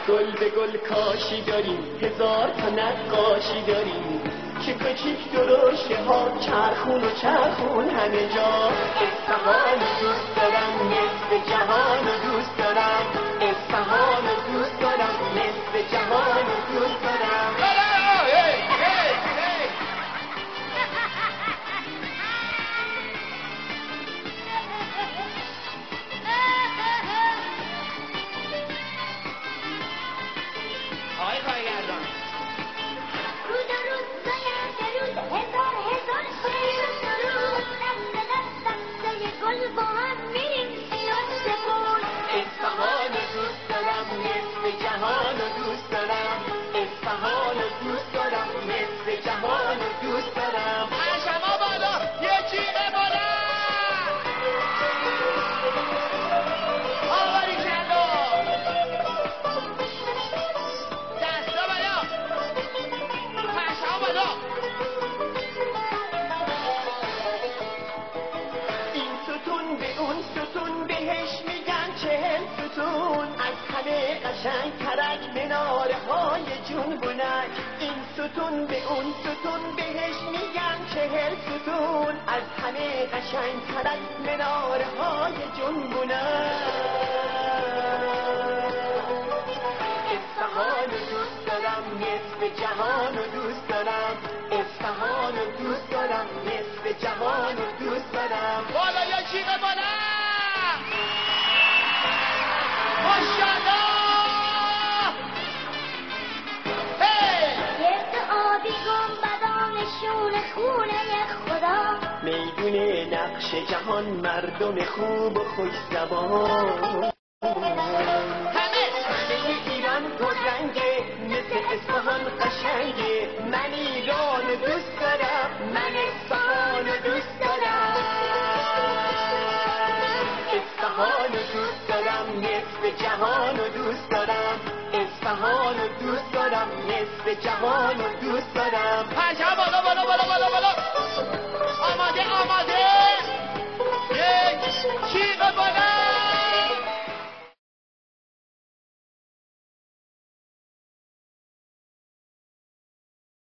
گل به گل کاشی داریم، هزار تا نقاشی داریم، که کوچیک درشته ها چرخون و چرخون همه جا. اصفهان دوست دارم، نصف جهان دوست دارم، اصفهان دوست دارم، نصف جهان دوست دارم. آقای کارگردان روز و روز زایم درود، هزار هزار درود، دست دست دسته گل با هم میریم سیاه سپول. اصفهان دوست دارم، نصف جهان دوست دارم، اصفهان دوست دارم، نصف جهان دوست دارم. شما بالا یه جیغ بالا آواری کلا دستا بالا شما بالا. این ستون به اون ستون بهش میگن 40 ستون، از همه قشنگ ترک مناره های جنبونک. این ستون به اون ستون بهش میگن 40 ستون، از همه قشنگ ترک مناره های جنبونک. اصفهان دوست دارم، نصف جهان دوست دارم، اصفهان دوست دارم، نصف جهان دوست دارم. بالا یا جیغ بالا ماشاءالله. گرد آبی گنبدانشون خونه خدا، میدون نقش جهان، مردم خوب و خوش زبان. همه ایران پررنگه، مثل اصفهان قشنگه. من ایران دوست دارم، من اصفهان دوست دارم، اصفهان دوست دارم، نصف جهان دوست دارم، اصفهان دوست دارم، نصف جهان دوست دارم. شما بالا بالا بالا بالا بالا